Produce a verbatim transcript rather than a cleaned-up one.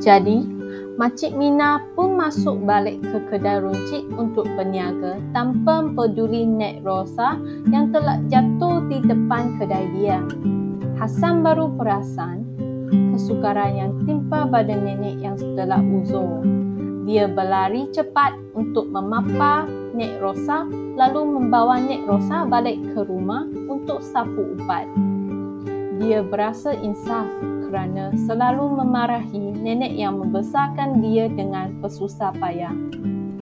Jadi, Makcik Mina pun masuk balik ke kedai runcit untuk berniaga tanpa peduli Nek Rosa yang telah jatuh di depan kedai dia. Hasan baru perasan kesukaran yang timpa badan nenek yang telah uzur. Dia berlari cepat untuk memapa Nek Rosa lalu membawa Nek Rosa balik ke rumah untuk sapu ubat. Dia berasa insaf kerana selalu memarahi nenek yang membesarkan dia dengan bersusah payah.